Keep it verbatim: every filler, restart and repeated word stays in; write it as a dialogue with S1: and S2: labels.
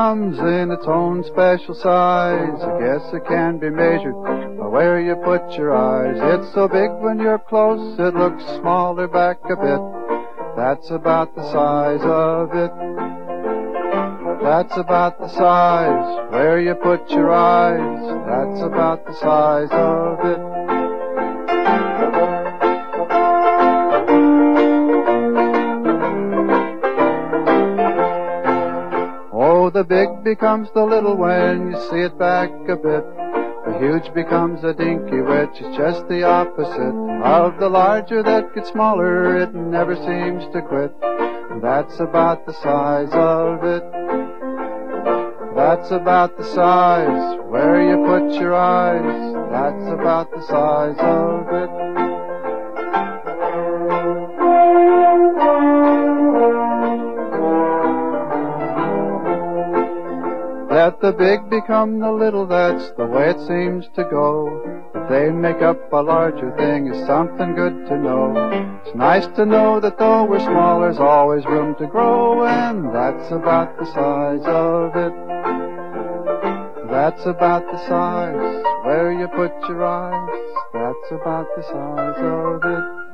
S1: comes in its own special size. I guess it can be measured by where you put your eyes. It's so big when you're close, it looks smaller back a bit. That's about the size of it. That's about the size where you put your eyes. That's about the size of it. Oh, the big becomes the little when you see it back a bit. The huge becomes a dinky, which is just the opposite of the larger that gets smaller. It never seems to quit. That's about the size of it. That's about the size where you put your eyes. That's about the size of it. Let the big become the little, that's the way it seems to go. That they make up a larger thing is something good to know. It's nice to know that though we're small, there's always room to grow, and that's about the size of it. That's about the size where you put your eyes. That's about the size of it.